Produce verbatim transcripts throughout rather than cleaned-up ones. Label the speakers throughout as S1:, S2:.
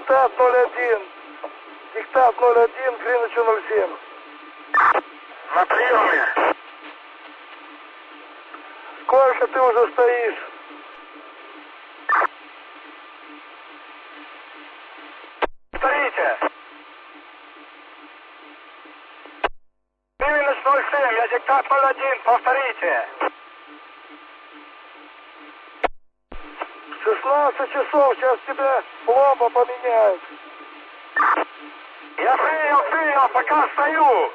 S1: Диктат ноль один. Диктат ноль один, Гринвичу ноль семь.
S2: На приеме.
S1: Сколько ты уже стоишь?
S2: Повторите. Гринвич ноль семь, я диктат ноль один, повторите.
S1: шестнадцать часов, сейчас тебя пломба поменяют.
S2: Я принял, принял, пока стою.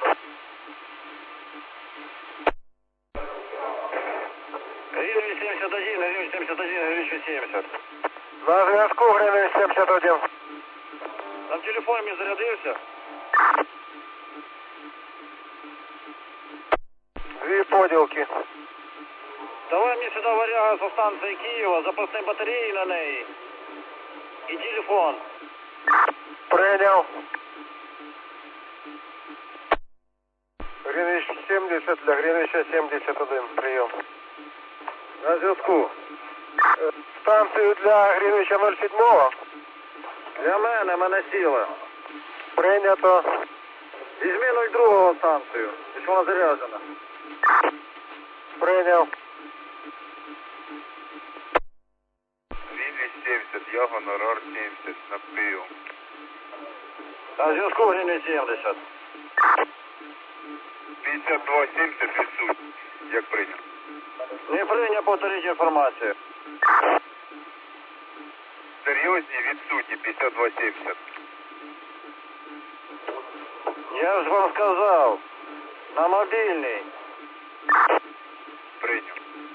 S2: Гринвич семьдесят один, Гринвич семьдесят один, Гринвич семьдесят.
S1: На зв'язку Гринвич семьдесят один.
S2: Там телефон мій зарядився.
S1: Дві поділки.
S2: Давай мені сюди варяга со станції Києва, запасні батареї на неї. І телефон.
S1: Прийняв. Гринвич сімдесят для Гринвича сімдесят один. Прийом.
S2: На зв'язку.
S1: Станцію для Гринвича ноль сім.
S2: Для мене, мене сіла.
S1: Прийнято.
S2: Візьми нуль два станцію, якщо вона заряджена.
S1: Прийняв.
S3: Гринвич семьдесят, я гонорар семьдесят, на прийом.
S2: На зв'язку Гринвич сімдесят.
S3: п'ятдесят два семьдесят відсутні, як прийняв.
S2: Не прийняв, повторіть інформацію.
S3: Серйозні відсутні, п'ятдесят два семьдесят.
S2: Я ж вам сказав, на мобільний.
S3: Прийняв.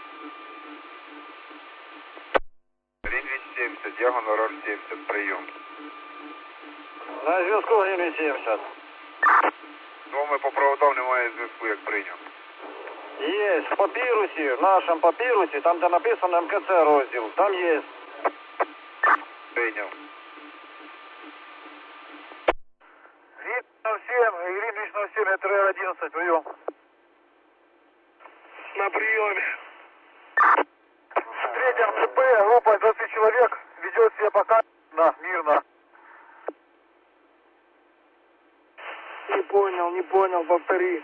S3: Гринвич семьдесят, я гонорар семьдесят, прийом.
S2: На зв'язку Гринвич сімдесят.
S3: З вами по проводам немає зв'язку, як прийняв.
S2: Є, в папірусі, в нашому папірусі, там де написано ем ка це розділ, там є.
S3: Прийняв.
S1: Гринвич ноль семь, Гринвич ноль семь, это эр одиннадцать, прием.
S3: На прийомі.
S1: В третьем ЦП группа двадцать человек ведет себя пока на мирно. Не понял, не понял, повтори.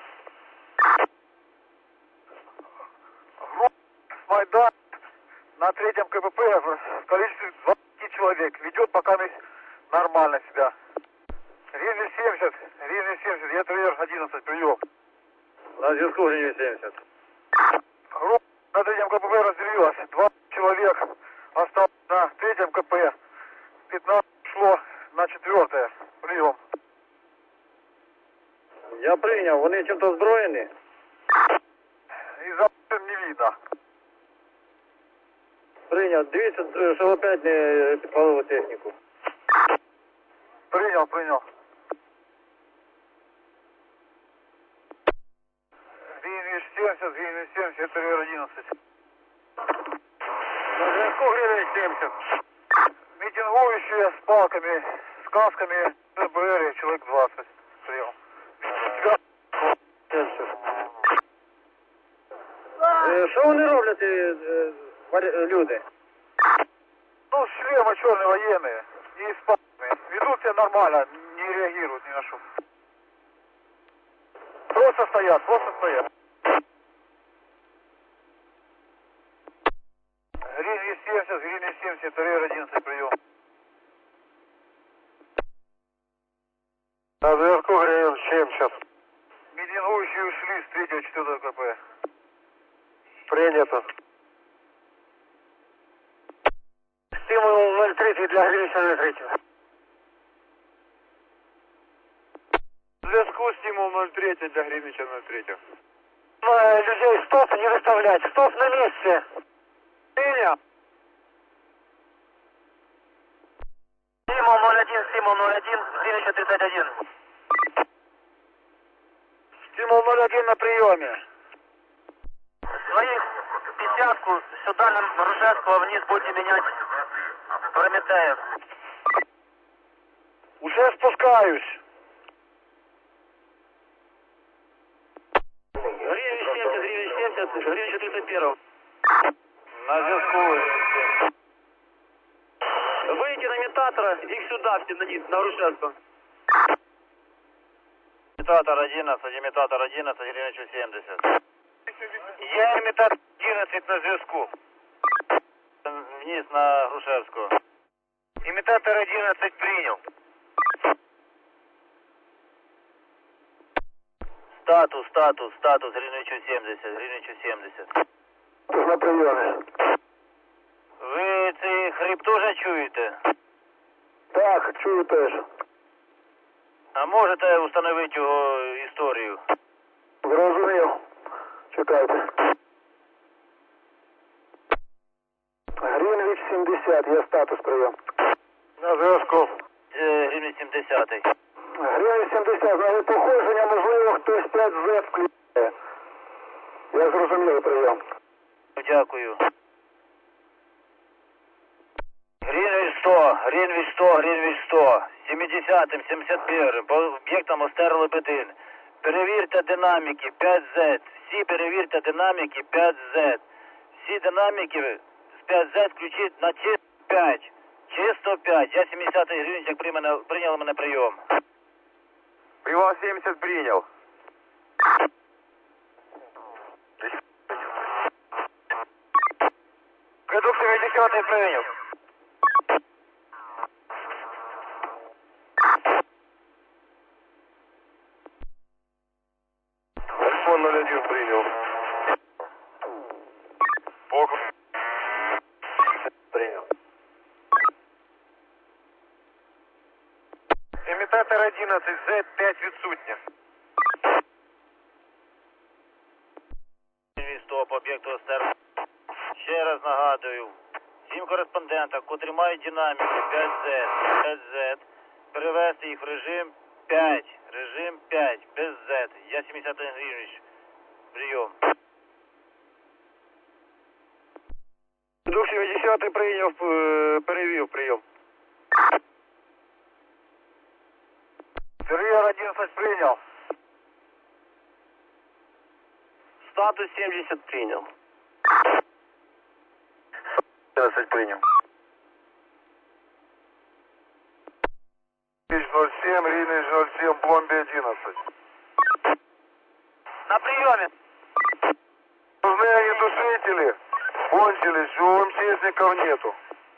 S1: Группа Майдан на третьем ка пэ пэ в количестве двадцати человек ведет пока нормально себя. Гринвич семьдесят, Гринвич семьдесят, я эр одиннадцать, прием.
S2: На зв'язку Гринвич сімдесят.
S1: Группа на третьем ка пэ пэ разделилась. двадцать человек осталось на третьем ка пэ. пятнадцать шло на четвертое. Прием.
S2: Я прийняв, вони чим-то озброєні?
S1: Из-за не видно.
S2: Прийняв, дивіться, щоб опять не підпалили техніку.
S1: Принял, принял. Гринвич семьдесят, Гринвич семьдесят, это эр одиннадцать.
S2: На зв'язку Гринвич сімдесят.
S1: Митингующие с палками, с касками, бэ бэ эр, человек двадцать. Прием. Тебя...
S2: Е, Що вони роблять, е, е, варя- люди?
S1: Ну, шлемы черные военные, не с палками. Ведут себя нормально, не реагируют ни на что. Просто стоят, просто стоят. Гринвич семьдесят, Гринвич семьдесят, эр одиннадцать, прием. На зв'язку Гринвич семьдесят. Митингующие ушли с третьего четвертого ка пэ. Принято. Стимул ноль три для Гринвича ноль три.
S3: В зв'язку стимул ноль три для Гринвича ноль три.
S1: Людей стоп не выставлять, стоп на месте.
S2: Приняв.
S1: Стимул ноль один, стимул ноль один, Гринвича тридцать один. Стимул ноль один на приеме. Своих пятьдесятку сюда на Ржевского вниз будете менять Прометеев. Уже спускаюсь.
S2: Гринвич семьдесят, Гринвич семьдесят, Гринвич тридцать один.
S1: На зв'язку.
S2: Выйти на
S3: имитатора, их сюда, все на низ, на Грушевского.
S2: Имитатор одиннадцать, имитатор одиннадцать, Гринвичу семьдесят. Я имитатор одиннадцать на зв'язку. Вниз на Грушевскую. Имитатор одиннадцать принял. Статус, статус, статус, Гринвичу семьдесят, Гринвичу семьдесят.
S1: На прийомі.
S2: Ви цей хрип теж чуєте?
S1: Так, чую теж.
S2: А можете встановити його історію?
S1: Зрозумів. Чекайте. Грінвіч сімдесят, є статус прийом.
S2: На зв'язку. Гринвіч сімдесят.
S1: Грінвіч сімдесят, на походження, можливо, хтось п'ять зет включає. Я зрозумів прийом.
S2: Дякую. Гринвіч сто, Гринвіч сто, Гринвіч сто. сімдесятим, сімдесят першим, по об'єктам Остер Лебедин. Перевірте динаміки п'ять зет. Всі перевірте динаміки п'ять зет. Всі динаміки з п'ять зет включіть на чисто п'ять. Чисто п'ять. Я сімдесятий Гринвіч, як прийняли, прийняли мене прийом.
S3: Прийом семьдесят принял.
S2: Кредук семидесятый прийняв.
S3: Альфа ноль один принял. Округ.
S1: Принял.
S3: Имитатор одиннадцать, зет п'ять відсутня.
S2: сто по об'єкту Остер. Ще раз нагадую. Всім кореспондентам, котрі мають динаміки п'ять зет, п'ять зет, перевести їх в режим п'ять. Режим п'ять, без зет. Я сімдесятий Гринвіч. Прийом.
S3: Дух семидесятый прийняв, перевів прийом.
S1: Сергій одинадцять прийняв.
S3: Статус семьдесят принял.
S1: одиннадцать прийняв.
S3: ноль семь, Гринвич ноль семь, Пломби одиннадцать.
S2: На прийомі.
S3: Нужны огнетушители. Кончились, у МЧСников нету.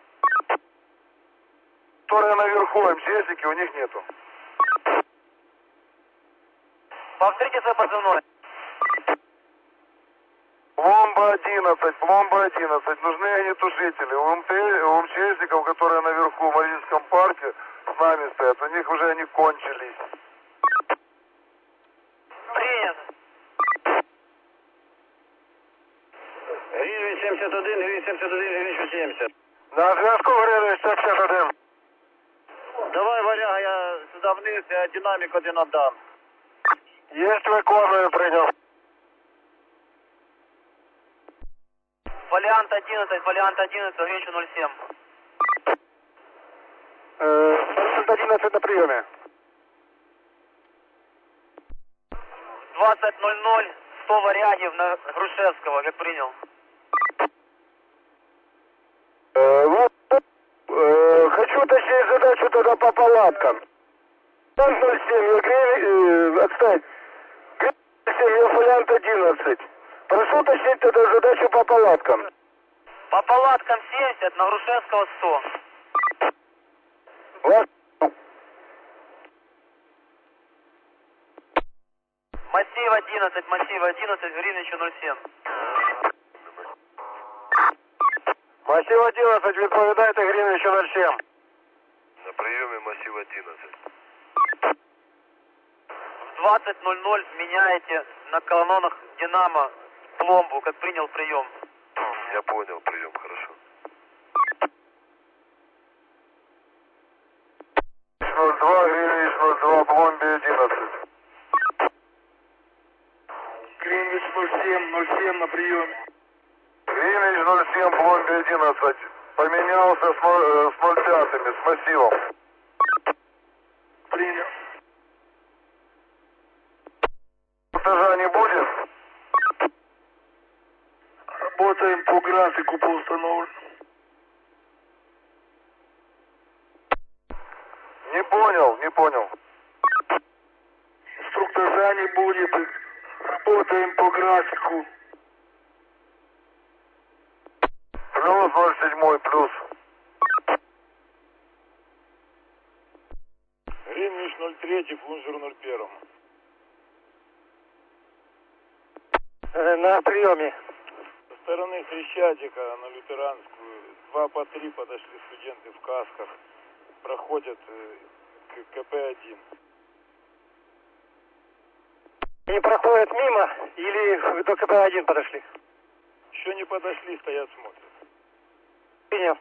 S3: Которые наверху, МЧСники, у них нету.
S2: Повторите свой позывной.
S3: Пломба одиннадцать, пломба одиннадцать. Нужны огнетушители. У, МТ, у МЧСников, которые наверху в Мариинском парке, с нами стоят, у них уже они кончились.
S2: Принято.
S3: Гринвич семьдесят один, Гринвич семьдесят один, Гринвич семьдесят.
S1: На зв'язку Грінвіч сімдесят один.
S2: Давай, варяга, я сюди вниз, я динамік один отдам.
S1: Єсть, виконую, прийняв.
S2: Фолиант одиннадцать, фолиант одиннадцать, Гринвичу ноль семь.
S1: Фолиант одиннадцать на прийомі.
S2: двадцать ноль ноль, сто варягів на Грушевского, як прийняв.
S1: Э, вот, э, хочу уточнить задачу тогда по палаткам. ноль семь, я Гринвич, э, отстань. Гринвич семь, я фолиант одиннадцать. Прошу уточнить тогда задачу по палаткам.
S2: По палаткам семьдесят, на Грушевского сто.
S1: Вот.
S2: Массив одиннадцать, массив одиннадцать, Гринвичу ноль семь.
S1: Массив одиннадцать, відповідайте Гринвичу ноль семь.
S3: На приеме массив одиннадцать.
S2: В двадцать ноль ноль меняете на колоннах Динамо пломбу, как принял прием.
S3: Я понял, прием, хорошо. ноль два, Гринвич ноль два, Пломби одиннадцать. Гринвич ноль семь, ноль семь на приеме. Гринвич ноль семь, Пломби одиннадцать. Поменялся с, с ноль пять, с массивом. Принял. Монтажа не будет? Работаем по графику по установленному. понял, не понял.
S4: Инструктажа не будет. Работаем по графику.
S3: Плюс ноль семь, плюс.
S4: Гринвич ноль три, Фунзер ноль один. На приеме. Со стороны Хрещатика на Лютеранскую два по три подошли студенты в касках. Проходят к КП один. Они проходят мимо или до КП один подошли? Еще не подошли, стоят, смотрят. Принял.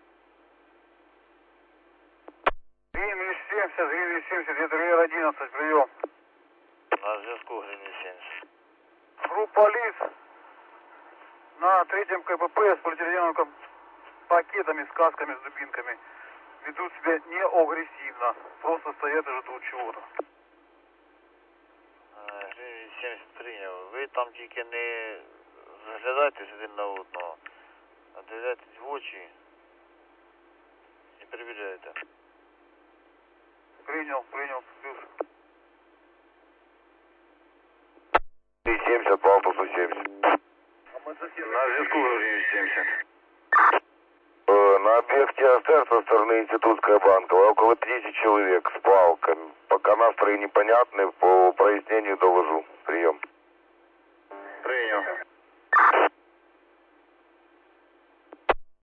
S1: Гринвич семьдесят, Гринвич семьдесят, это Р одиннадцать, прием.
S2: На зв'язку Гринвич семьдесят.
S1: Группа лиц на третьем КПП с полиэтиленовыми пакетами, с касками, с дубинками ведут себя не агрессивно, просто стоят и ждут чего-то.
S2: Гринвич семьдесят прийняв. Ви там тільки не заглядайтесь один на одного, а дивляйтесь в очі і перевіряйте.
S1: Принял, принял, плюс.
S3: семьдесят, по автобусу семьдесят.
S2: На зв'язку Гринвич семьдесят.
S3: Э, на объекте АСТР со стороны Институтская банковая около пятидесяти человек с палками. Пока настрой непонятный, по прояснению доложу. Прием.
S2: Прийняв.